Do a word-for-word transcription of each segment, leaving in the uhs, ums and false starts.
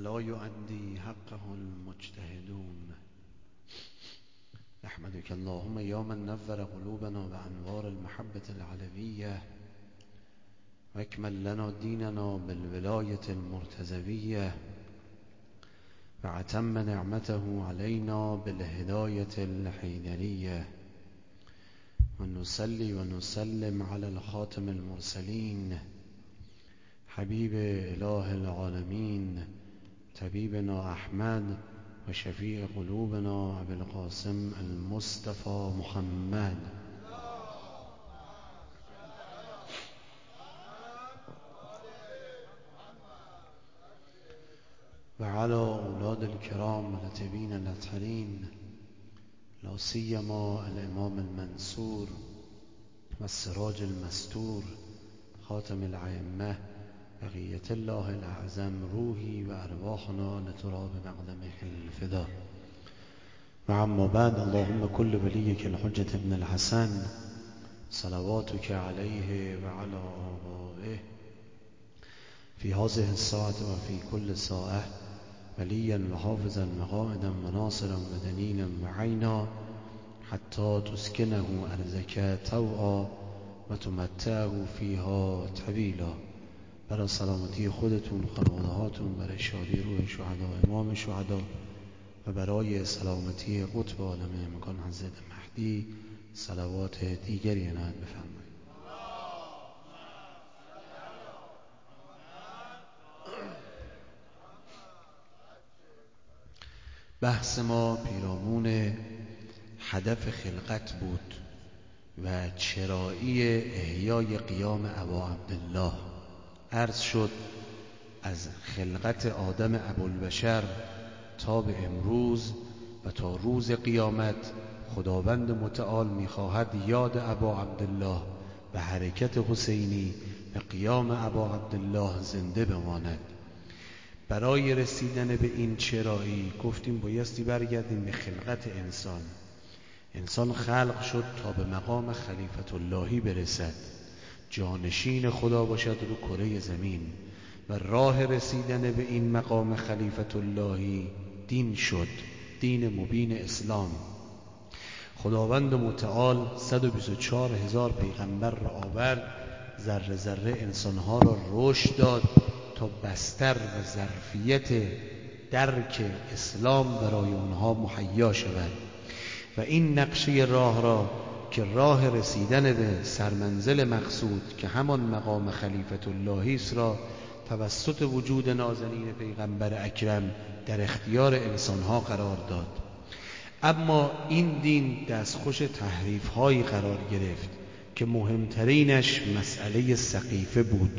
ولا يؤدي حقه المجتهدون. نحمدك اللهم يا من نور قلوبنا بأنوار المحبة العلوية، واكمل لنا ديننا بالولاية المرتزوية، وأتم نعمته علينا بالهداية الحيدرية، ونصلي ونسلم على الخاتم المرسلين حبيب إله العالمين طبيبنا أحمد وشفيع قلوبنا أبي القاسم المصطفى محمد، وعلى أولاد الكرام الطيبين الأطهرين، لا سيما الإمام المنصور والسراج المستور خاتم الأئمة بقية الله الأعظم، روحي وأرواحنا لتراب مقدمه الفدا. وأما بعد، اللهم كل وليك الحجة ابن الحسن صلواتك عليه وعلى آبائه في هذه الساعة وفي كل ساعة وليا وحافظا وقائدا وناصرا ودليلا وعينا، حتى تسكنه أرضك طوعا وتمتعه فيها طویلا. برای سلامتی خودتون، خانواده‌هاتون، برای شادی روح شهدا و امام شهدا و برای سلامتی قطب عالم امکان حضرت مهدی صلوات دیگری عنایت بفرمایید. بحث ما پیرامون هدف خلقت بود و چرایی احیای قیام ابا عبدالله. عرض شد از خلقت آدم ابوالبشر تا به امروز و تا روز قیامت خداوند متعال می‌خواهد یاد ابا عبدالله و حرکت حسینی و قیام ابا عبدالله زنده بماند. برای رسیدن به این چرایی گفتیم بایستی برگردیم به خلقت انسان. انسان خلق شد تا به مقام خلیفت اللهی برسد، جانشین خدا باشد رو کره زمین، و راه رسیدن به این مقام خلیفت اللهی دین شد، دین مبین اسلام. خداوند متعال صد و بیست و چهار هزار پیغمبر را آورد، ذره ذره انسانها را رشد داد تا بستر و ظرفیت درک اسلام برای اونها مهیا شود و این نقشه راه را که راه رسیدن به سرمنزل مقصود که همان مقام خلیفت اللهی است را توسط وجود نازنین پیغمبر اکرم در اختیار انسانها قرار داد. اما این دین دستخوش تحریف هایی قرار گرفت که مهمترینش مسئله سقیفه بود.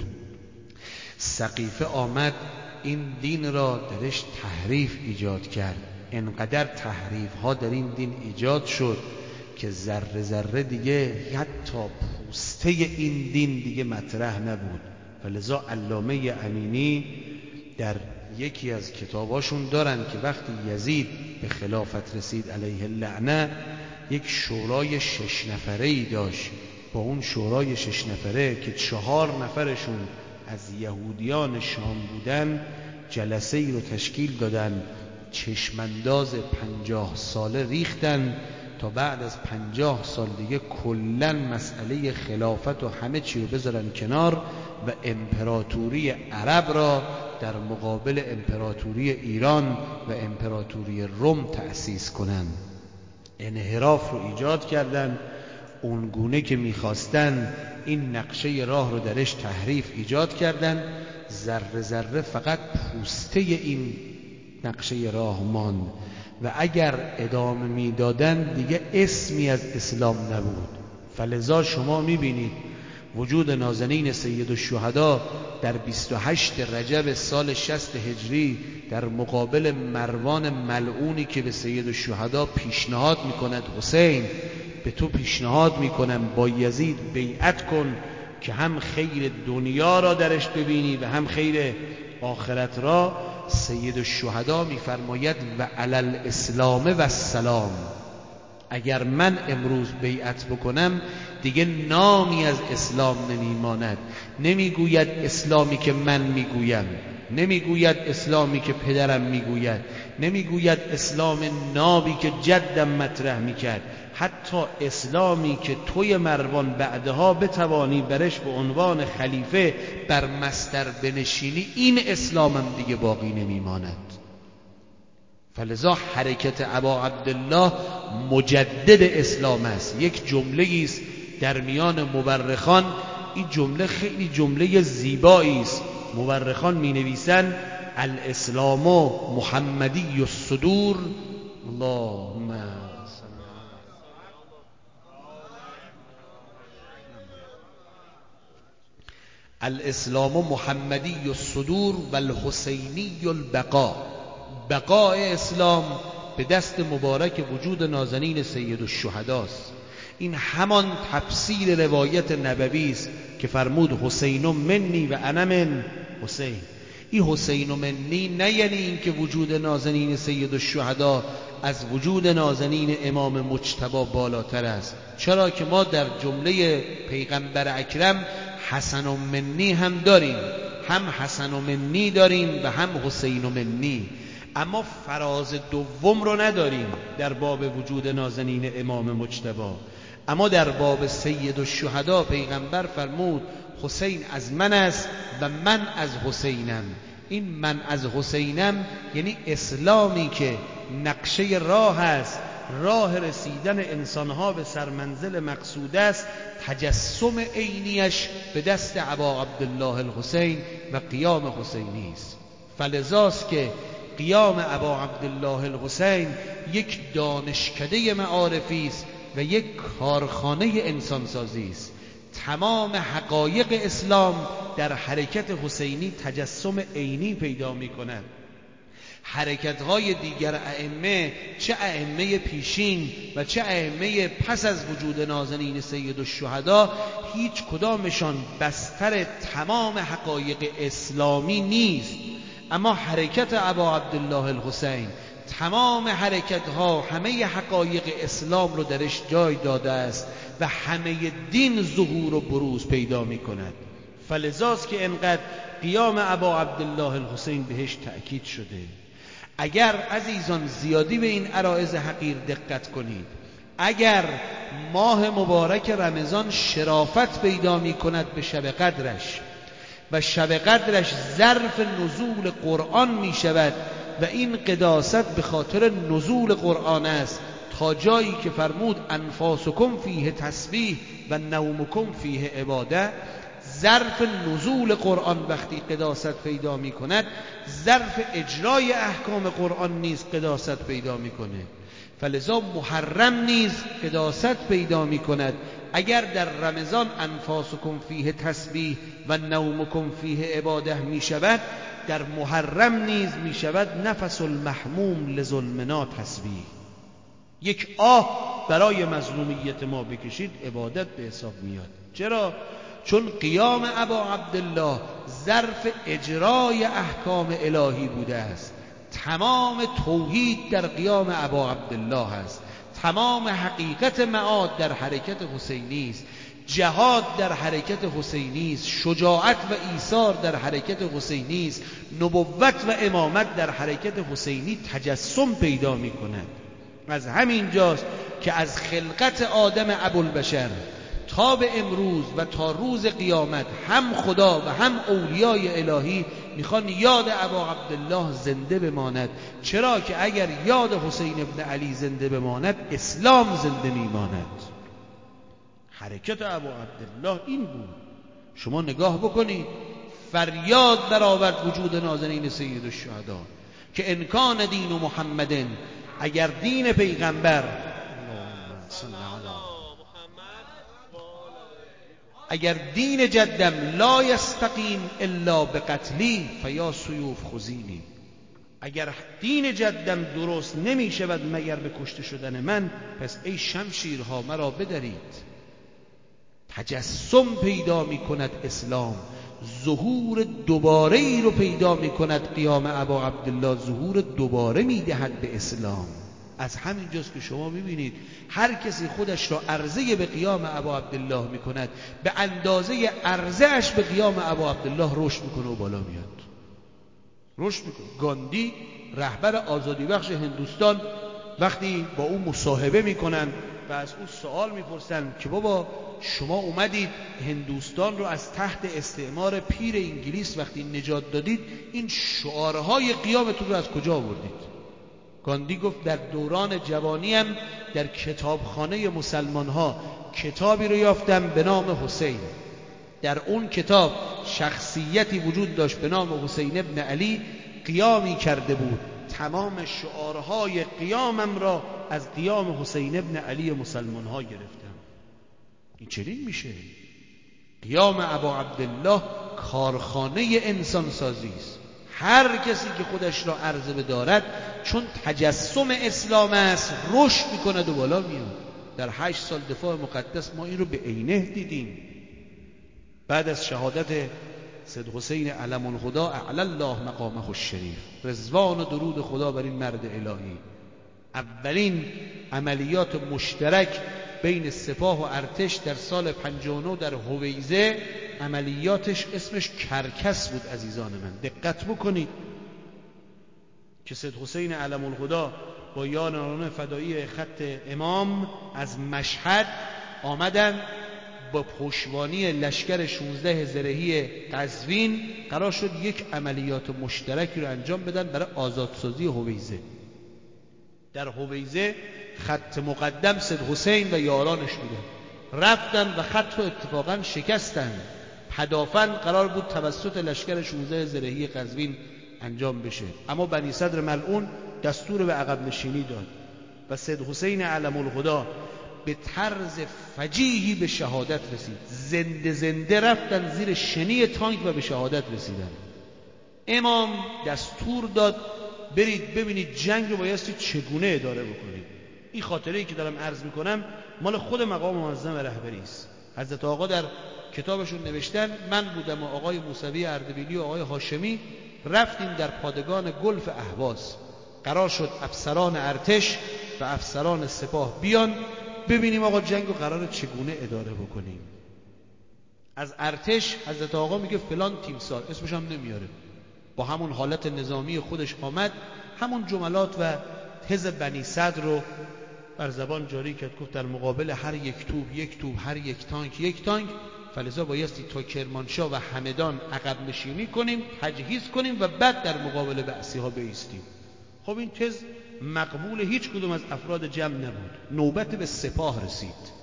سقیفه آمد این دین را درش تحریف ایجاد کرد. انقدر تحریف ها در این دین ایجاد شد که ذره ذره دیگه حتی پوسته این دین دیگه مطرح نبود. فلذا علامه امینی در یکی از کتاباشون دارن که وقتی یزید به خلافت رسید علیه اللعنه، یک شورای شش نفره‌ای داشت. با اون شورای شش نفره که چهار نفرشون از یهودیان شام بودن، جلسه ای رو تشکیل دادن، چشمانداز پنجاه ساله ریختن تا بعد از پنجاه سال دیگه کلن مسئله خلافت و همه چی رو بذارن کنار و امپراتوری عرب را در مقابل امپراتوری ایران و امپراتوری روم تأسیس کنن. انحراف رو ایجاد کردن، اونگونه که میخواستن این نقشه راه رو درش تحریف ایجاد کردن. ذره ذره فقط پوسته این نقشه راه ماند و اگر ادامه میدادن دیگه اسمی از اسلام نبود. فلذا شما میبینید وجود نازنین سید الشهدا در بیست و هشت رجب سال شصت هجری در مقابل مروان ملعونی که به سید الشهدا پیشنهاد میکند حسین به تو پیشنهاد میکنم با یزید بیعت کن که هم خیر دنیا را درش ببینی و هم خیر آخرت را. سید الشهدا میفرماید و علی الاسلام و السلام، اگر من امروز بیعت بکنم دیگه نامی از اسلام نمیماند. نمیگوید اسلامی که من میگویم، نمیگوید اسلامی که پدرم میگوید، نمیگوید اسلام نابی که جدم مطرح میکرد، حتی اسلامی که توی مروان بعدها بتوانی برش به عنوان خلیفه بر مستر بنشینی، این اسلامم دیگه باقی نمیماند. فلذا حرکت ابا عبدالله مجدد اسلام است. یک جمله است در میان مورخان، این جمله خیلی جمله زیبایی است. مورخان می نویسند الاسلام محمدی الصدور. اللهم الاسلام محمدی الصدور و الحسینی البقاء. بقاء اسلام به دست مبارک وجود نازنین سید الشهداست. این همان تفسیر روایت نبوی است که فرمود حسین منی و انا من حسین. این حسین منی نه یعنی این که وجود نازنین سید الشهدا از وجود نازنین امام مجتبی بالاتر است، چرا که ما در جمله پیغمبر اکرم حسن و منی هم داریم، هم حسن و منی داریم و هم حسین و منی، اما فراز دوم رو نداریم در باب وجود نازنین امام مجتبی. اما در باب سید الشهدا پیغمبر فرمود حسین از من است و من از حسینم. این من از حسینم یعنی اسلامی که نقشه راه است، راه رسیدن انسانها به سرمنزل مقصود است، تجسم عینیش به دست ابا عبدالله الحسین و قیام حسینی است. فلذاست که قیام ابا عبدالله الحسین یک دانشکده معارفی است و یک کارخانه انسانسازی است. تمام حقایق اسلام در حرکت حسینی تجسم عینی پیدا می کند. حرکت‌های دیگر ائمه، چه ائمه پیشین و چه ائمه پس از وجود نازنین سید الشهدا، هیچ کدامشان بستر تمام حقایق اسلامی نیست. اما حرکت ابا عبدالله الحسین تمام حرکت‌ها، همه حقایق اسلام رو درش جای داده است و همه دین ظهور و بروز پیدا می کند. فلذاست که انقدر قیام ابا عبدالله الحسین بهش تأکید شده. اگر عزیزان زیادی به این عرائض حقیر دقت کنید، اگر ماه مبارک رمضان شرافت پیدا می کند به شب قدرش و شب قدرش ظرف نزول قرآن می شود و این قداست به خاطر نزول قرآن است، تا جایی که فرمود انفاسکم فیه تسبیح و نومکم فیه عباده. ظرف نزول قرآن وقتی قداست پیدا می کند، ظرف اجرای احکام قرآن نیز قداست پیدا می کنه. فلذا محرم نیز قداست پیدا می کند. اگر در رمضان انفاسکم فیه تسبیح و نومکم فیه عباده می شود، در محرم نیز می شود نفس المحموم لظلمنا تسبیح. یک آه برای مظلومیت ما بکشید عبادت به حساب میاد. چرا؟ چون قیام ابا عبدالله ظرف اجرای احکام الهی بوده است. تمام توحید در قیام ابا عبدالله است. تمام حقیقت معاد در حرکت حسینی است. جهاد در حرکت حسینی است. شجاعت و ایثار در حرکت حسینی است. نبوت و امامت در حرکت حسینی تجسم پیدا می کند. از همین جاست که از خلقت آدم ابوالبشر تا به امروز و تا روز قیامت هم خدا و هم اولیای الهی میخوان یاد ابا عبدالله زنده بماند. چرا که اگر یاد حسین ابن علی زنده بماند، اسلام زنده میماند. حرکت ابا عبدالله این بود. شما نگاه بکنید، فریاد برآورد وجود نازنین سید الشهدا که ان کان دین محمدن، اگر دین پیغمبر اگر دین جدم لا یستقیم الا بقتلی فیا سیوف خذینی، اگر دین جدم درست نمی شود مگر به کشته شدن من، پس ای شمشیرها مرا بدرید. تجسم پیدا می کند اسلام، ظهور دوباره ای رو پیدا می کند. قیام ابا عبدالله ظهور دوباره می دهد به اسلام. از همین جاست که شما میبینید هر کسی خودش را عرضه به قیام ابا عبدالله میکند به اندازه عرضه اش به قیام ابا عبدالله رشد میکنه و بالا میاد، رشد میکنه. گاندی رهبر آزادی بخش هندوستان وقتی با او مصاحبه میکنن و از او سوال میپرسن که بابا شما اومدید هندوستان رو از تحت استعمار پیر انگلیس وقتی نجات دادید، این شعارهای قیامتون رو از کجا آوردید؟ گاندی گفت در دوران جوانیم در کتابخانه مسلمان ها کتابی رو یافتم به نام حسین. در اون کتاب شخصیتی وجود داشت به نام حسین ابن علی، قیامی کرده بود. تمام شعارهای قیامم را از قیام حسین ابن علی مسلمان ها گرفتم. این چنین میشه. قیام ابا عبدالله کارخانه انسان سازی است. هر کسی که خودش را عرضه بدارد چون تجسم اسلام است رشد میکند و بالا میاد. در هشت سال دفاع مقدس ما این رو به عینه دیدیم. بعد از شهادت سید حسین علم الهدی اعلی الله مقامه الشریف، رضوان و درود خدا بر این مرد الهی، اولین عملیات مشترک بین سپاه و ارتش در سال پنجاه و نه در هویزه، عملیاتش اسمش کرکس بود. عزیزان من دقت بکنید که سید حسین علم الهدی با یاران فدایی خط امام از مشهد آمدن با پشتوانی لشکر شانزده زرهی قزوین، قرار شد یک عملیات مشترکی رو انجام بدن برای آزادسازی هویزه. در هویزه خط مقدم سید حسین و یارانش بودن، رفتن و خط رو اتفاقا شکستن. پدافند قرار بود توسط لشکر شانزده زرهی قزوین انجام بشه، اما بنی صدر ملعون دستور به عقب نشینی داد و سید حسین علم الهدی به طرز فجیحی به شهادت رسید. زنده زنده رفتن زیر شنی تانک و به شهادت رسیدن. امام دستور داد برید ببینید جنگ رو بایستی چگونه اداره بکنید. این خاطره‌ای که دارم عرض میکنم مال خود مقام معظم رهبری است. حضرت آقا در کتابشون نوشتن من بودم و آقای موسوی اردبیلی و آقای هاشمی رفتیم در پادگان گلف اهواز. قرار شد افسران ارتش و افسران سپاه بیان ببینیم آقا جنگ رو قرار چگونه اداره بکنیم. از ارتش حضرت آقا میگه فلان تیمسار، اسمش هم نمیاره، با همون حالت نظامی خودش آمد، همون جملات و حزب بنی صدر رو بر زبان جاری کرد. گفت در مقابل هر یک توپ یک توپ، هر یک تانک یک تانک، فلذا بایستی تا کرمانشاه و همدان عقب نشینی کنیم، تجهیز کنیم و بعد در مقابل بعثی ها بایستیم. خب این تز مقبول هیچ کدوم از افراد جمع نبود. نوبت به سپاه رسید.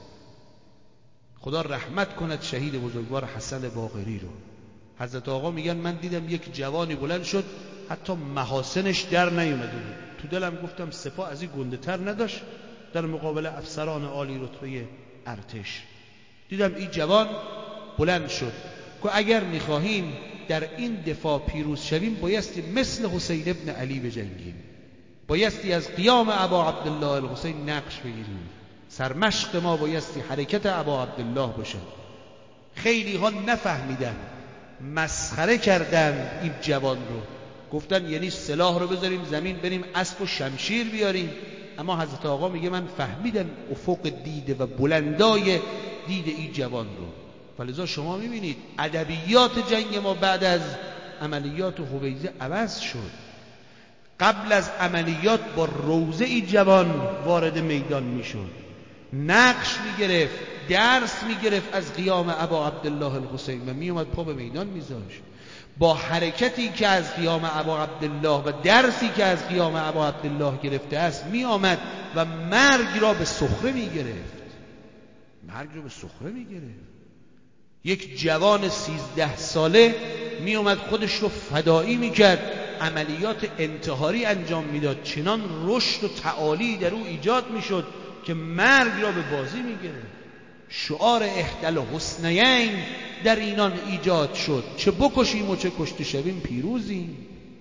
خدا رحمت کند شهید بزرگوار حسن باقری رو. حضرت آقا میگن من دیدم یک جوانی بلند شد حتی محاسنش در نیومده بود. تو دلم گفتم سپاه از این گنده تر نداشت در مقابل افسران عالی رتبه ارتش. دیدم این جوان بلند شد که اگر میخواهیم در این دفاع پیروز شویم بایستی مثل حسین ابن علی بجنگیم، بایستی از قیام ابا عبدالله الحسین نقش بگیریم، سرمشق ما بایستی حرکت ابا عبدالله باشد. خیلی ها نفهمیدن، مسخره کردن این جوان رو، گفتن یعنی سلاح رو بذاریم زمین بریم اسب و شمشیر بیاریم. اما حضرت آقا میگه من فهمیدم افق دیده و بلندای دید این جوان رو. فلذا شما میبینید ادبیات جنگ ما بعد از عملیات هویزه عوض شد. قبل از عملیات با روزه ای جوان وارد میدان میشد، نقش میگرفت، درس میگرفت از قیام ابا عبدالله الحسین و میومد پا به میدان میذاشت. با حرکتی که از قیام ابا عبدالله و درسی که از قیام ابا عبدالله گرفته است میآمد و مرگ را به سخره میگرفت. مرگ را به سخره میگرفت. یک جوان سیزده ساله میومد خودش رو فدایی میکرد، عملیات انتحاری انجام میداد، چنان رشد و تعالی در او ایجاد میشد که مرگ را به بازی میگرفت. شعار احدی الحسنیین در اینان ایجاد شد، چه بکشیم و چه کشته شویم پیروزیم.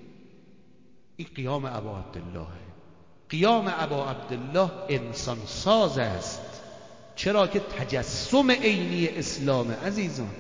این قیام ابا عبدالله. قیام ابا عبدالله انسان ساز است، چرا که تجسم عینی اسلام. عزیزان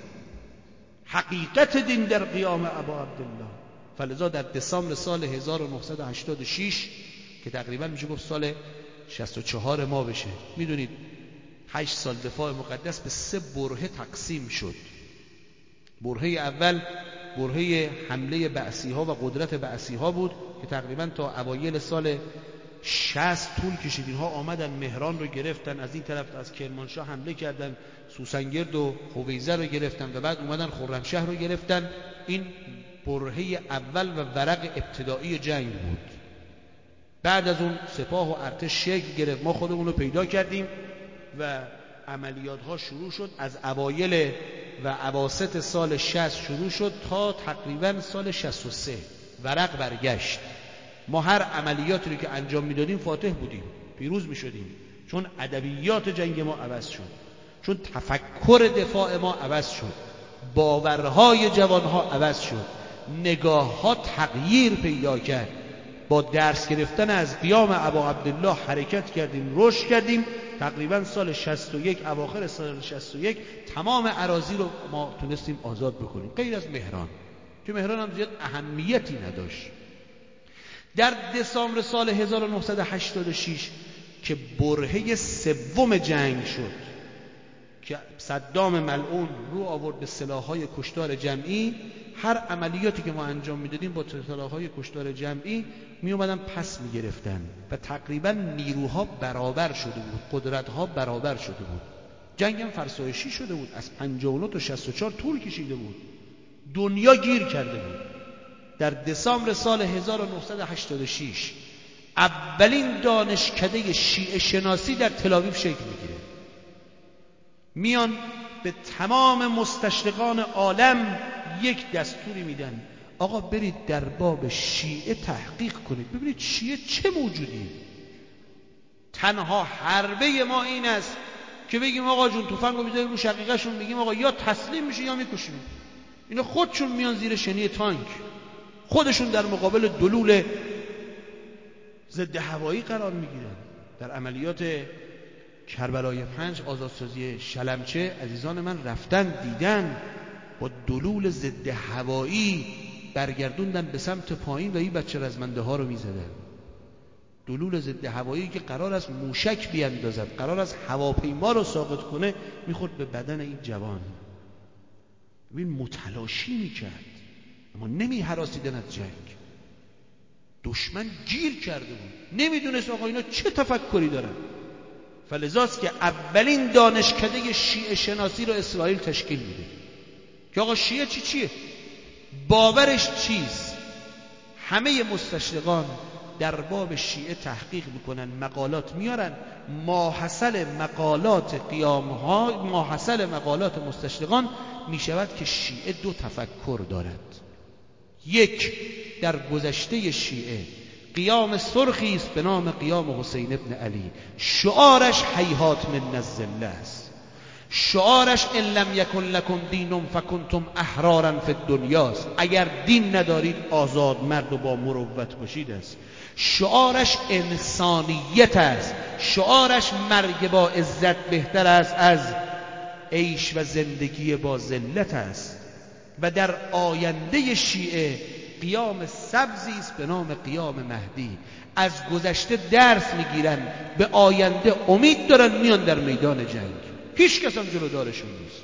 حقیقت دین در قیام ابا عبدالله. فلذا در دسامبر سال هزار و نهصد و هشتاد و شش که تقریبا میشه گفت سال شصت و چهار ما بشه. میدونید هشت سال دفاع مقدس به سه برهه تقسیم شد. برهه اول برهه حمله بعثی ها و قدرت بعثی ها بود که تقریبا تا اوایل سال شصت طول کشید. اینها آمدن مهران رو گرفتن، از این طرف از کرمانشاه حمله کردن، سوسنگرد و هویزه رو گرفتن و بعد اومدن خرمشهر رو گرفتن. این برهه اول و ورق ابتدایی جنگ بود. بعد از اون سپاه و ارتش شکل گرفت، ما خودمون رو پیدا کردیم و عملیات ها شروع شد. از اوایل و اواسط سال شصت شروع شد تا تقریبا سال شصت و سه ورق برگشت. ما هر عملیاتی رو که انجام میدادیم فاتح بودیم، پیروز میشدیم، چون ادبیات جنگ ما عوض شد، چون تفکر دفاع ما عوض شد، باورهای جوانها عوض شد، نگاه ها تغییر پیدا کرد. با درس گرفتن از قیام ابا عبدالله حرکت کردیم، رشد کردیم. تقریبا سال شصت و یک، اواخر سال شصت و یک تمام اراضی رو ما تونستیم آزاد بکنیم، غیر از مهران که مهران هم زیاد اهمیتی نداشت. در دسامبر سال هزار و نهصد و هشتاد و شش که برهه سوم جنگ شد که صدام ملعون رو آورد به سلاح‌های کشتار جمعی، هر عملیاتی که ما انجام میدادیم با سلاح‌های کشتار جمعی می اومدن پس می گرفتن و تقریبا نیروها برابر شده بود، قدرت‌ها برابر شده بود. جنگ هم فرسایشی شده بود، از پنجاه و نه تا شصت و چهار طول کشیده بود، دنیا گیر کرده بود. در دسامبر سال هزار و نهصد و هشتاد و شش اولین دانشکده شیعه شناسی در تل‌آویو شکل میگیره. میان به تمام مستشرقان عالم یک دستوری میدن، آقا برید در باب شیعه تحقیق کنید، ببینید شیعه چه موجودیه. تنها حربه ما این است که بگیم آقا جون تفنگو بذاریم رو شقیقه‌شون، بگیم آقا یا تسلیم میشه یا میکشیم. اینا خودشون میان زیر شنی تانک، خودشون در مقابل دلول ضد هوایی قرار میگیرن. در عملیات کربلای پنج، آزادسازی شلمچه، عزیزان من رفتن دیدن با دلول ضد هوایی برگردوندن به سمت پایین و این بچه رزمنده ها رو میزدن. دلول ضد هوایی که قرار است موشک بیاندازد، قرار است هواپیما رو ساقط کنه، میخورد به بدن این جوان. ببین متلاشی میکرد، اما نمی هراسیدن از جنگ. دشمن گیر کرده بود، نمیدونست آقا اینا چه تفکری دارن. فلذاست که اولین دانشکده شیعه شناسی رو اسرائیل تشکیل میده که آقا شیعه چی چیه، باورش چیست. همه مستشرقان در باب شیعه تحقیق میکنن، مقالات میارن. ماحصل مقالات قیامها، ماحصل مقالات مستشرقان میشود که شیعه دو تفکر دارد. یک، در گذشته شیعه قیام سرخی است به نام قیام حسین ابن علی، شعارش هیهات من الذله است، شعارش ان لم یکن لکم دین فکنتم احرارا فی الدنیا است، اگر دین ندارید آزاد مرد و با مروت باشید است. شعارش انسانیت است، شعارش مرگ با عزت بهتر است از عیش و زندگی با ذلت است. و در آینده شیعه قیام سبزی است به نام قیام مهدی. از گذشته درس میگیرن، به آینده امید دارن، میان در میدان جنگ، هیچ کس هم جلودارشون نیست،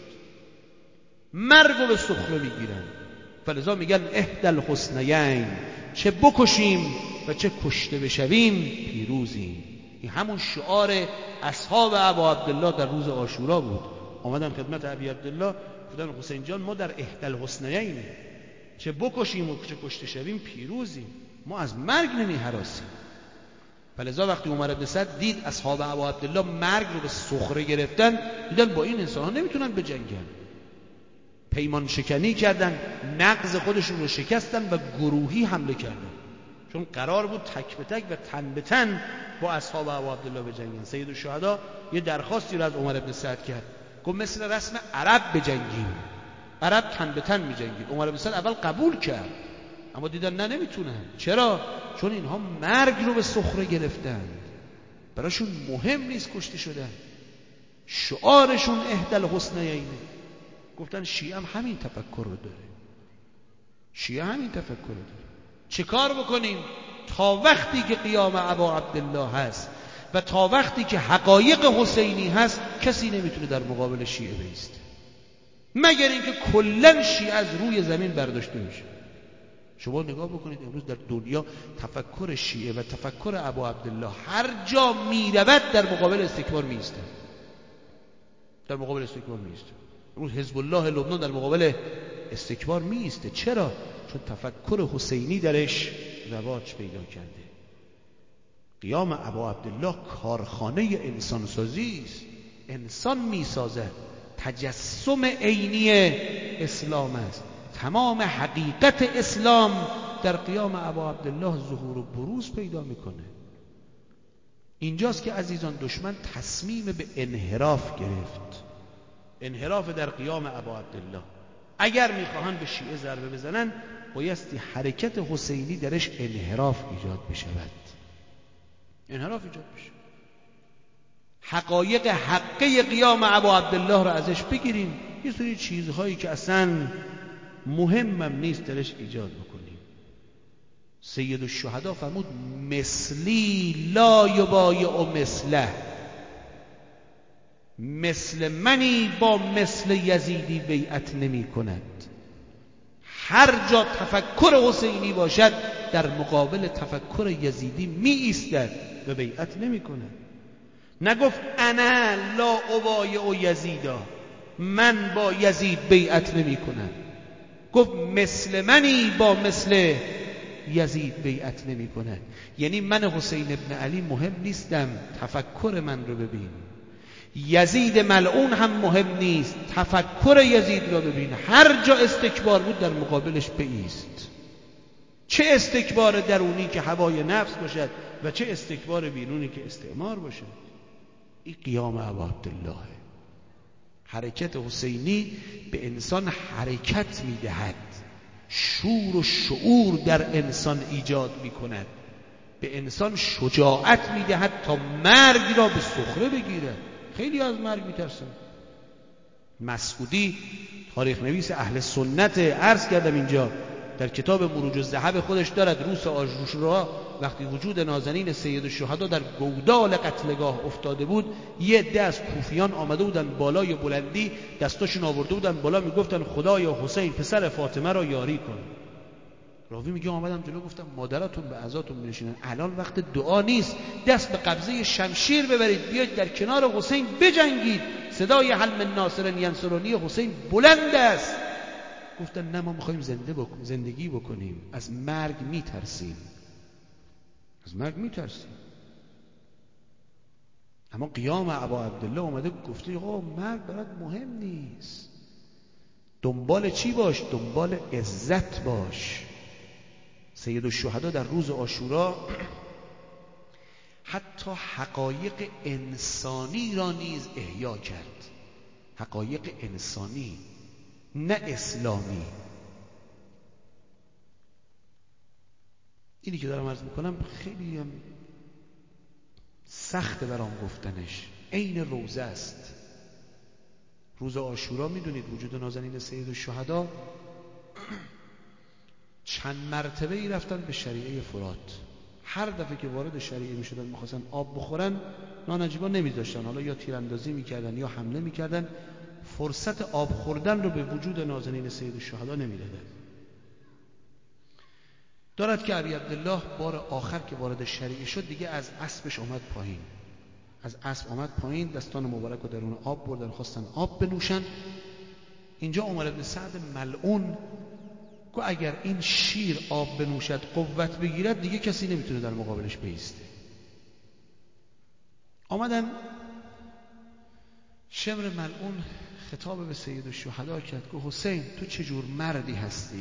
مرگ رو به سخره میگیرن. فلذا میگن احدى الحسنیین، چه بکشیم و چه کشته بشویم پیروزیم. این همون شعار اصحاب ابا عبدالله در روز عاشورا بود. آمدن خدمت ابی عبدالله گفتن حسین جان ما در احدى الحسنیین، چه بکشیم و چه کشته شویم پیروزیم، ما از مرگ نمی هراسیم. فلذا وقتی عمر بن سعد دید اصحاب ابا عبدالله مرگ رو به سخره گرفتن، دیدن با این انسان ها نمیتونن بجنگن، پیمان شکنی کردن، نقض خودشون رو شکستن و گروهی حمله کردن، چون قرار بود تک به تک و تن به تن با اصحاب ابا عبدالله بجنگن. سید الشهدا یه درخواستی رو از عمر بن سعد کرد، گفت مثل رسم عرب بجنگیم، عرب تن به تن می‌جنگید. عمر بن سعد اول قبول کرد، اما دیدن نه نمیتونن. چرا؟ چون اینها مرگ رو به سخره گرفتند، براشون مهم نیست کشته شدن، شعارشون احدى الحسنیین. گفتن شیعه هم همین تفکر رو داره، شیعه همین تفکر رو داره. چه کار بکنیم تا وقتی که قیام ابا عبدالله هست، و تا وقتی که حقایق حسینی هست کسی نمیتونه در مقابل شیعه بایسته، مگر اینکه کلا شیعه از روی زمین برداشته میشه. شما نگاه بکنید امروز در دنیا تفکر شیعه و تفکر ابا عبدالله هر جا میرود در مقابل استکبار میسته، در مقابل استکبار میسته. امروز حزب الله لبنان در مقابل استکبار میسته. چرا؟ چون تفکر حسینی درش رواج پیدا کرده. قیام ابا عبدالله کارخانه انسانسازی است، انسان میسازد، تجسم عینی اسلام است. تمام حقیقت اسلام در قیام ابا عبدالله ظهور و بروز پیدا میکنه. اینجاست که عزیزان دشمن تصمیم به انحراف گرفت، انحراف در قیام ابا عبدالله. اگر میخواهند به شیعه ضربه بزنن بایستی حرکت حسینی درش انحراف ایجاد بشود، انحراف ایجاد بشه. حقایق حقه قیام ابا عبدالله رو ازش بگیریم، یه سری چیزهایی که اصلا مهمم نیست درش ایجاد بکنیم. سید الشهدا فرمود مثلی لا یبایع مثله، مثل منی با مثل یزیدی بیعت نمی کند. هر جا تفکر حسینی باشد در مقابل تفکر یزیدی می ایستد و بیعت نمی کند. نگفت انا لا ابایع یزیدا، من با یزید بیعت نمی کنم. گفت مثل منی با مثل یزید بیعت نمی کند. یعنی من حسین ابن علی مهم نیستم، تفکر من رو ببین. یزید ملعون هم مهم نیست، تفکر یزید رو ببین. هر جا استکبار بود در مقابلش بایست، چه استکبار درونی که هوای نفس باشد و چه استکبار بیرونی که استعمار باشد. این قیام ابا عبدالله. حرکت حسینی به انسان حرکت میدهد، شور و شعور در انسان ایجاد میکند، به انسان شجاعت میدهد تا مرگ را به سخره بگیرد. خیلی از مرگ میترسن. مسعودی تاریخ نویس اهل سنت، عرض کردم اینجا در کتاب مروج الذهب خودش دارد، روز عاشورا وقتی وجود نازنین سید الشهدا در گودال قتلگاه افتاده بود، یه عده از کوفیان آمده بودن بالای بلندی، دستاشون آورده بودن بالا، میگفتن خدایا حسین پسر فاطمه را یاری کن. راوی میگه آمدم جلو گفتم مادرتون به عزاتون می‌نشینن، الان وقت دعا نیست، دست به قبضه شمشیر ببرید، بیاید در کنار حسین بجنگید. صدای حل من ناصر ینصرنی حسین بلند است. گفتن نه، ما میخوایم زنده بکنیم، زندگی بکنیم، از مرگ میترسیم، از مرگ میترسیم. اما قیام ابا عبدالله اومده گفته آقا مرگ برات مهم نیست، دنبال چی باش؟ دنبال عزت باش. سید الشهدا در روز عاشورا حتی حقایق انسانی را نیز احیا کرد، حقایق انسانی نه اسلامی. اینی که دارم عرض میکنم خیلی هم سخته برام گفتنش، عین روزه است. روز عاشورا میدونید وجود نازنین سید الشهدا چند مرتبه ای رفتن به شریعه فرات. هر دفعه که وارد شریعه میشدن میخواستن آب بخورن، نانجیبا نمیذاشتن، حالا یا تیراندازی میکردن یا حمله میکردن، فرصت آب خوردن رو به وجود نازنین سید الشهدا نمیدادن. دارد که ابی عبدالله بار آخر که وارد شریعه شد دیگه از اسبش آمد پایین، از اسب آمد پایین، دستان مبارک رو درون آب بردن، خواستن آب بنوشن. اینجا عمر بن سعد ملعون گو اگر این شیر آب بنوشد قوت بگیرد دیگه کسی نمیتونه در مقابلش بایسته. آمدن شمر ملعون خطاب به سید الشهدا کرد، گفت حسین تو چجور مردی هستی؟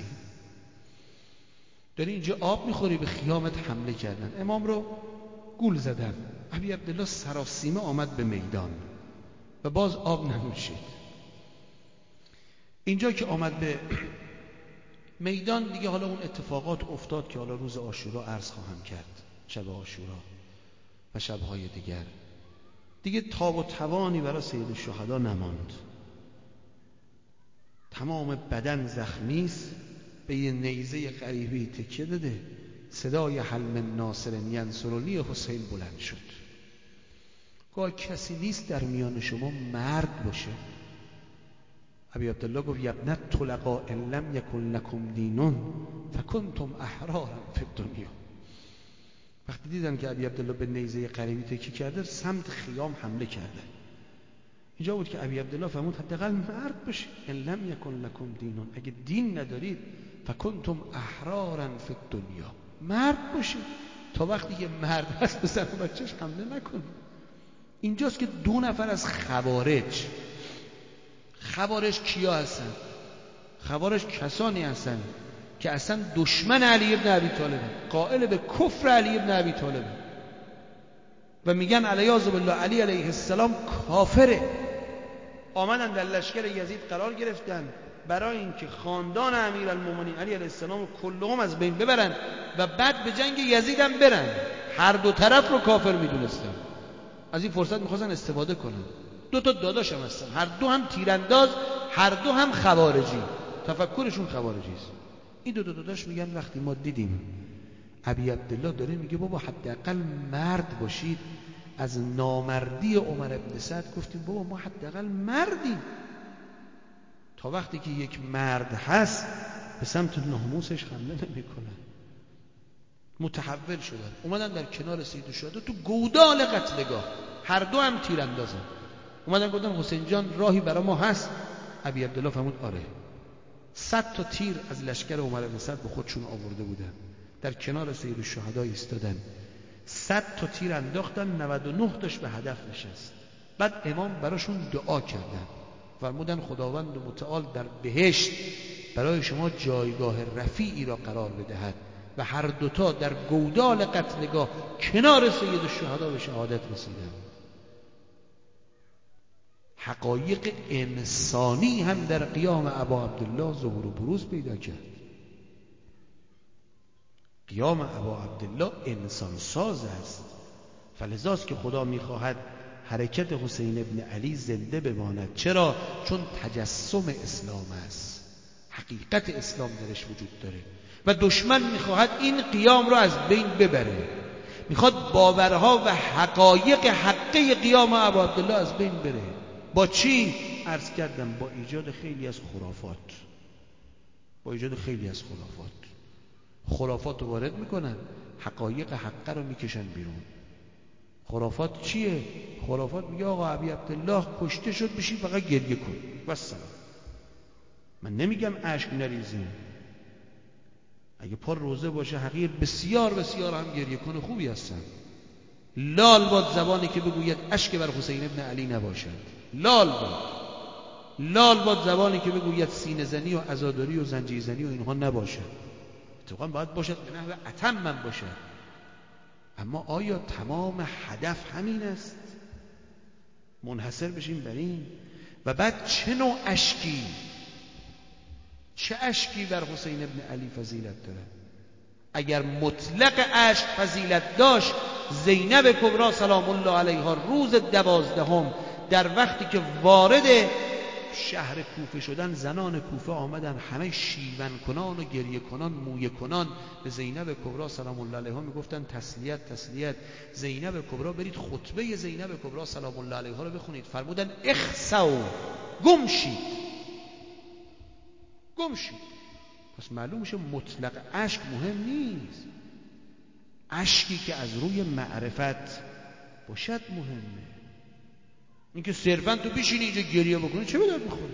داری اینجا آب میخوری، به خیامت حمله کردن، امام رو گول زدن. ابی عبدالله سراسیمه آمد به میدان و باز آب ننوشید. اینجا که آمد به میدان دیگه حالا اون اتفاقات افتاد که حالا روز عاشورا عرض خواهم کرد، شب عاشورا و شبهای دیگر. دیگه تاب و توانی برای سید الشهدا نماند، تمام بدن زخمی است، به یه نیزه غریبی تکیه داده. صدای حل من ناصر ینصرنی حسین بلند شد. گاه کسی نیست در میان شما مرد باشه. ابی عبدالله گفت یبنه طلقا ان لم یکن لکم دینون فکنتم احرارا فی الدنیا. وقتی دیدن که ابی عبدالله به نیزه قریبی تکی کرده، سمت خیام حمله کرده. اینجا بود که ابی عبدالله فرمود حداقل مرد باشید. ان لم یکن لکم دینون، اگه دین ندارید فکنتم احرارا فی الدنیا، مرد باشید تا وقتی که مرد هست به زن و بچه‌ش حمله نکنید. اینجاست که دو نفر از خوارج، خوارج کیا هستن؟ خوارج کسانی هستن که اصلا دشمن علی ابن ابی طالب، قائل به کفر علی ابن ابی طالب و میگن علیاذ بالله علی علیه السلام کافره. آمدن در لشکر یزید قرار گرفتن برای اینکه خاندان امیرالمومنین علی علیه السلام کلهم از بین ببرن و بعد به جنگ یزید هم برن. هر دو طرف رو کافر میدونستن، از این فرصت میخواستن استفاده کنن. دو تا داداش هم هستن، هر دو هم تیرانداز، هر دو هم خوارجی، تفکرشون خوارجی است. این دو تا داداش میگن وقتی ما دیدیم ابی عبدالله داره میگه بابا حداقل مرد باشید، از نامردی عمر ابن سعد گفتیم بابا ما حداقل مردیم. تا وقتی که یک مرد هست به سمت ناموسش حمله نمیکنه. متحول شدن، اومدن در کنار سید الشهدا تو گودال قتلگاه، هر دو هم تیراندازن. اومدن گفتن حسین جان راهی برای ما هست؟ ابی عبدالله فرمود آره. صد تا تیر از لشکر عمر بن سعد به خودشون آورده بودن، در کنار سید الشهدا ایستادن، صد تا تیر انداختن، نود و نه تاش به هدف نشست. بعد امام براشون دعا کردن، فرمودن خداوند متعال در بهشت برای شما جایگاه رفیعی را قرار بدهد و هر دوتا در گودال قتلگاه کنار سید الشهدا به شهادت رسیدن. حقایق انسانی هم در قیام ابا عبدالله ظهور و بروز پیدا کرد. قیام ابا عبدالله انسان ساز است، فلذاست که خدا میخواهد حرکت حسین ابن علی زنده بماند. چرا؟ چون تجسم اسلام است، حقیقت اسلام درش وجود داره و دشمن میخواهد این قیام را از بین ببره، میخواد باورها و حقایق حقه قیام ابا عبدالله از بین بره. با چی؟ عرض کردم با ایجاد خیلی از خرافات، با ایجاد خیلی از خرافات. خرافات رو وارد میکنن، حقایق حقه رو میکشن بیرون. خرافات چیه؟ خرافات میگه آقا ابی عبدالله کشته شد، بشین فقط گریه کن و سلام. من نمیگم اشک نریزیم، اگه پر روزه باشه حقیر بسیار بسیار هم گریه کنه خوبی هستن. لال باد زبانی که بگوید اشک بر حسین ابن علی نباشد. لال باد، لال باد زبانی که بگوید سینه زنی و عزاداری و زنجیر زنی و اینها نباشد. اتفاقا باید باشد به نحو اتم من باشد. اما آیا تمام هدف همین است؟ منحصر بشیم بر این؟ و بعد چه نوع اشکی، چه اشکی بر حسین ابن علی فضیلت داره؟ اگر مطلق اشک فضیلت داشت، زینب کبری سلام الله علیها روز دوازدهم در وقتی که وارد شهر کوفه شدن، زنان کوفه آمدن همه شیون کنان و گریه کنان، مویه کنان به زینب کبری سلام الله علیها میگفتن تسلیت تسلیت. زینب کبری برید خطبه زینب کبری سلام الله علیها رو بخونید. فرمودن اخسو، گم شید، گم شید. پس معلوم میشه مطلق اشک مهم نیست، اشکی که از روی معرفت باشد مهمه. اینکه صرفا تو بشینی اینجا گریه بکنی چه به درد میخوره؟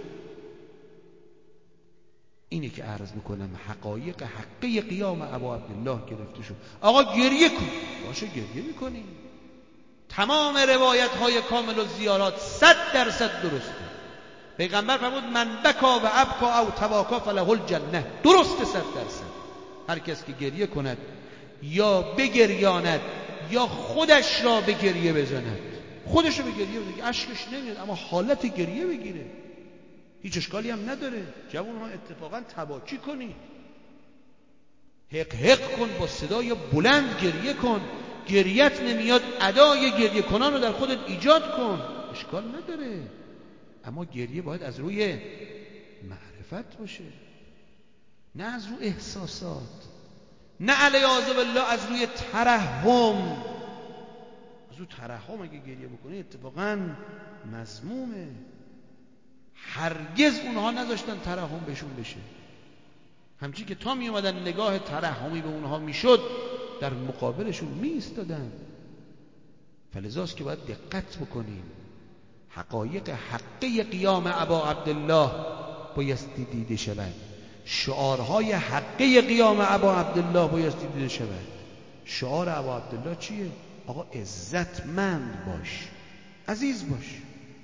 اینه که عرض میکنم حقایق حقه قیام ابا عبدالله گرفته شد. آقا گریه کن، باشه گریه میکنی. تمام روایت های کامل و زیارات صد درصد درسته. پیغمبر فرمود من بکا و ابکا او تواکا فله الجنه. درسته صد درصد. هر کس که گریه کند یا بگریاند یا خودش را به گریه بزند، خودش رو به گریه بزند، اشکش نمیاد اما حالت گریه بگیره، هیچ اشکالی هم نداره. جوان ها اتفاقا تباکی کنی، حق حق کن، با صدای بلند گریه کن. گریت نمیاد ادای گریه کنان رو در خودت ایجاد کن، اشکال نداره. اما گریه باید از روی معرفت باشه، نه از روی احساسات، نه علیاذ بالله از روی ترحم. از اون ترحم اگه گریه بکنه اتفاقاً مذمومه. هرگز اونها نذاشتن ترحم بهشون بشه، همچین که تا می اومدن نگاه ترحمی به اونها میشد در مقابلشون می ایستادن. فلذاست که باید دقت بکنیم. حقایق حقی قیام ابا عبدالله بایستی دیده شود. شعارهای حقی قیام ابا عبدالله بایستی دیده شود. شعار ابا عبدالله چیه؟ آقا عزتمند باش، عزیز باش.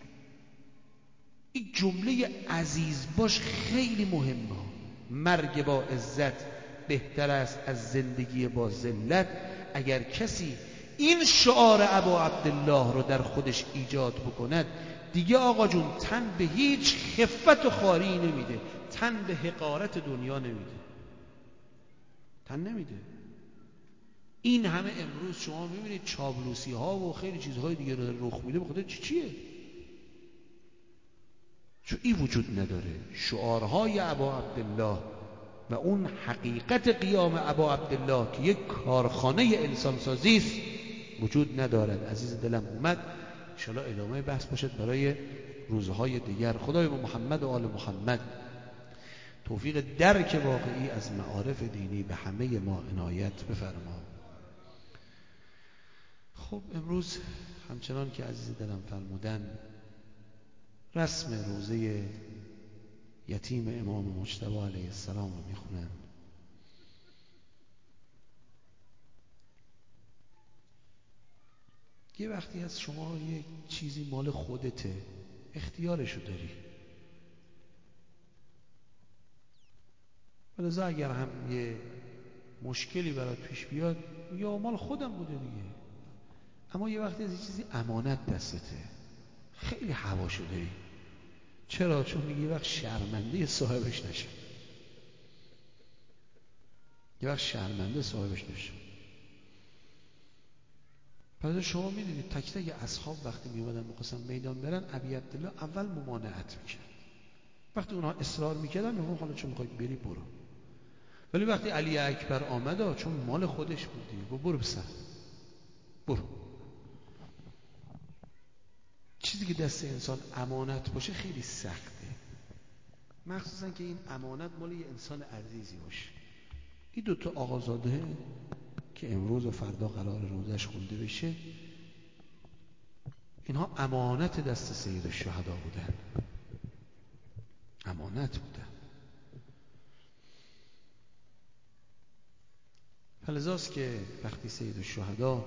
این جمله عزیز باش خیلی مهمه. مرگ با عزت بهتر است از زندگی با ذلت. اگر کسی این شعار ابا عبدالله رو در خودش ایجاد بکند، دیگه آقا جون تن به هیچ خفت و خاری نمیده، تن به حقارت دنیا نمیده، تن نمیده. این همه امروز شما میبینید چاپلوسی ها و خیلی چیزهای دیگه رو رخ میده، بخاطر چی چیه؟ چون این وجود نداره. شعارهای ابا عبدالله و اون حقیقت قیام ابا عبدالله که یک کارخانه انسانسازی است وجود ندارد. عزیز دلم اومد انشاءالله ادامه بحث باشد برای روزهای دیگر. خدای محمد و آل محمد توفیق درک واقعی از معارف دینی به همه ما عنایت بفرما. خب امروز همچنان که عزیز دلم فرمودن رسم روزه یتیم امام مجتبی علیه السلام رو میخونن. یه وقتی از شما یه چیزی مال خودته، اختیارشو داری، ولذا اگر هم یه مشکلی برات پیش بیاد یا مال خودم بوده دیگه. اما یه وقتی از یه چیزی امانت دستته، خیلی هواشو داری. چرا؟ چون میگه یه وقت شرمنده صاحبش نشه، یه وقت شرمنده صاحبش نشه. پس شما میدونید تک تک اصحاب وقتی میومدن میخواستن میدان برن، ابی عبدالله اول ممانعت میکرد. وقتی اونها اصرار میکردن میگفتن حالا چون میخوای بری برو. ولی وقتی علی اکبر آمد، چون مال خودش بود دیگه، برو بسر، برو. چیزی که دست انسان امانت باشه خیلی سخته، مخصوصا که این امانت مال یه انسان عزیزی باشه. این دوتا آقازاده که امروز و فردا قرار روزش خونده بشه، اینها امانت دست سید الشهدا بودن، امانت بودن. فلذاست که وقتی سید الشهدا،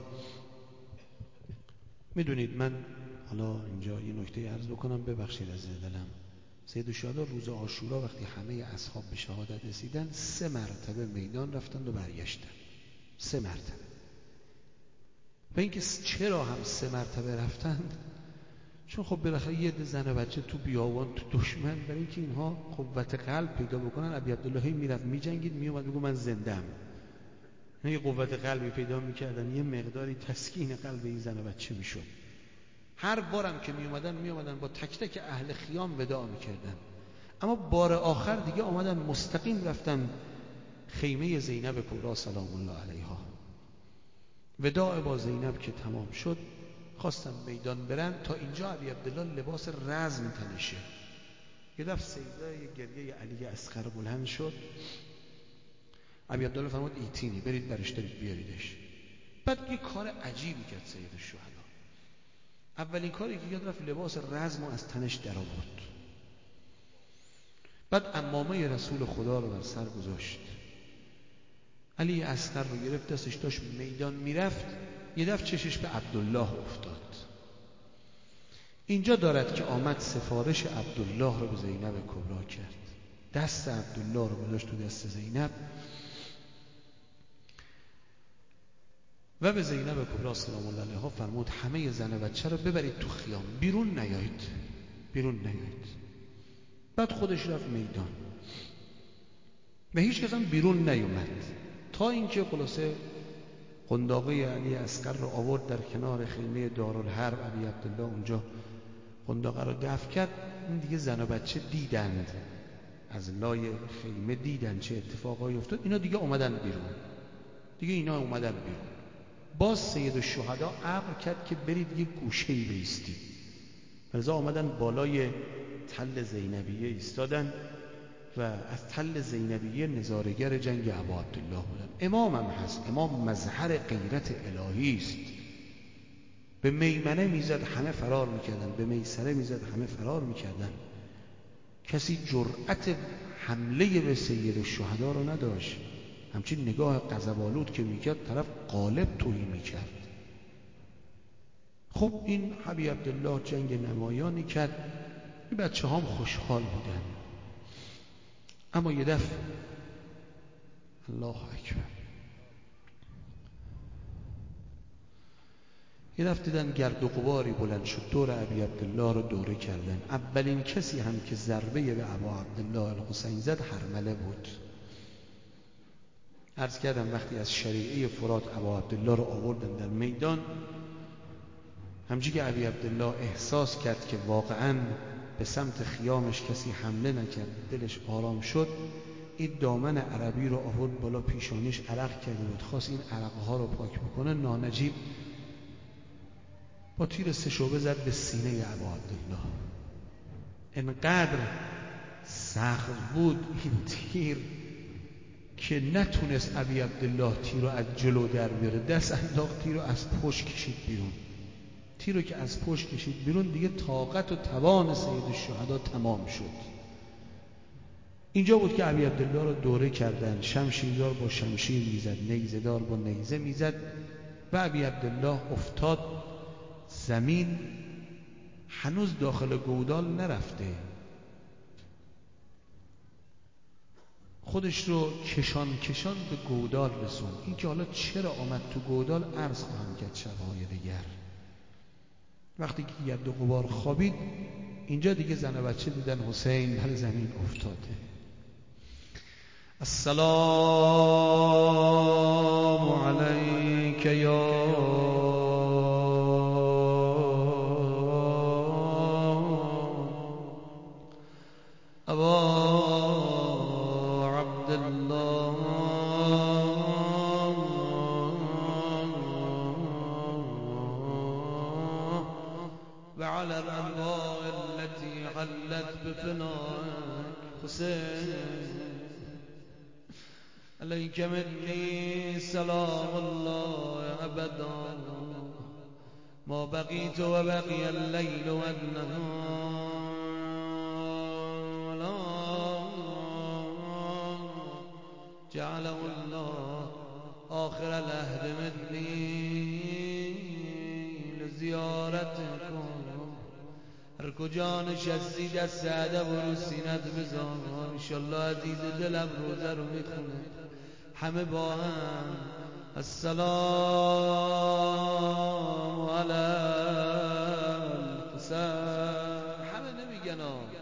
میدونید من حالا اینجا یه نکته عرض بکنم، ببخشید از دلم، سید الشهدا روز عاشورا وقتی همه اصحاب به شهادت رسیدن سه مرتبه میدان رفتند و برگشتن، سه مرتبه. و اینکه چرا هم سه مرتبه رفتند؟ چون خب بالاخره یه ده زن و بچه تو بیابان تو دشمن، برای اینکه اینها قوت قلب پیدا بکنن. ابی عبدالله میرفت میجنگید، میومد میگه من زنده‌ام. یه قوت قلبی پیدا میکردن، یه مقداری تسکین قلب این زن و بچه میشد. هر بارم که میومدن میومدن با تک تک اهل خیام وداع میکردن. اما بار آخر دیگه آمدن مستقیم رفتن خیمه زینب کبری سلام الله علیها. وداع با زینب که تمام شد خواستن میدان برن. تا اینجا ابی عبدالله لباس رزم تنشه. یه دفعه صدای گریه علی اصغر بلند شد. ابی عبدالله فرمود ایتینی، برید برش دارید بیاریدش. بعد یه کار عجیبی کرد سید الشهدا. اولین کاری که کرد رفت لباس رزم از تنش در آورد. بعد عمامه رسول خدا رو بر سر گذاشت. علی اصغر رو گرفت دستش، داشت میدان میرفت. یه دفعه چشش به عبدالله افتاد. اینجا دارد که آمد سفارش عبدالله رو به زینب کبری کرد. دست عبدالله رو گذاشت تو دست زینب و به زینب کبری سلام الله علیها فرمود همه زن و بچه رو ببرید تو خیام، بیرون نیایید، بیرون نیایید. بعد خودش رفت میدان و هیچ کس هم بیرون نیومد، تا اینکه خلاصه قنداقه علی اصغر رو آورد در کنار خیمه دارالحرب. ابی عبدالله اونجا قنداقه رو دفن کرد. این دیگه زن و بچه دیدند، از لای خیمه دیدن چه اتفاقایی افتاد. اینا دیگه اومدن بیرون، دیگه اینا اومدن بیرون. باز سید الشهدا امر کرد که برید یه گوشه‌ای بایستید. رضا آمدن بالای تل زینبیه ایستادن و از تل زینبیه نظارگر جنگ ابا عبدالله بودن. امام هم هست، امام مظهر غیرت الهی است. به میمنه میزد همه فرار میکردن، به میسره میزد همه فرار میکردن. کسی جرأت حمله به سید الشهدا رو نداشت. همچین نگاه غضب‌آلود که میکرد طرف قالب تویی میکرد. خب این ابی عبدالله جنگ نمایانی کرد، این بچه هم خوشحال بودن. اما یه دفعه الله اکبر یه دفعه دیدن گرد و غباری بلند شد، دور ابی عبدالله رو دوره کردن. اولین کسی هم که ضربه به ابا عبدالله الحسین زد حرمله بود. عرض کردم وقتی از شریعه فرات ابا عبدالله رو آوردن در میدان، همچنین که ابی عبدالله احساس کرد که واقعاً به سمت خیامش کسی حمله نکرد، دلش آرام شد، این دامن عربی رو آورد بالا، پیشانیش عرق کرده بود، خواست این عرقها رو پاک بکنه. نانجیب با تیر سه شعبه زد به سینه ابا عبدالله. انقدر سخت بود این تیر که نتونست ابی عبدالله تیر رو از جلو در بیاره، دست انداخت تیر رو از پشت کشید بیرون. تیر رو که از پشت کشید بیرون دیگه طاقت و توان سید الشهدا تمام شد. اینجا بود که ابی عبدالله رو دوره کردن، شمشیردار با شمشیر میزد، نیزه‌دار با نیزه میزد و ابی عبدالله افتاد زمین. هنوز داخل گودال نرفته، خودش رو کشان کشان به گودال رسوند. این که حالا چرا آمد تو گودال عرض خواهم کرد شب‌های دیگر. وقتی که گرد و غبار خوابید، اینجا دیگه زن و بچه دیدن حسین بر زمین افتاده. السلام علیک یا ابا عبدالله وعلى الأنواع التي حلت بفنائك حسين عليك مني سلام الله أبدا ما بقيت وبقي الليل والنهار جعله الله آخر العهد مني لزیارتکم. هر کجا نشستی دست ادب رو سینت بذار، انشالله عزیز دلم روزه رو میخونه. همه با هم السلام علی الحسین، همه نمیگن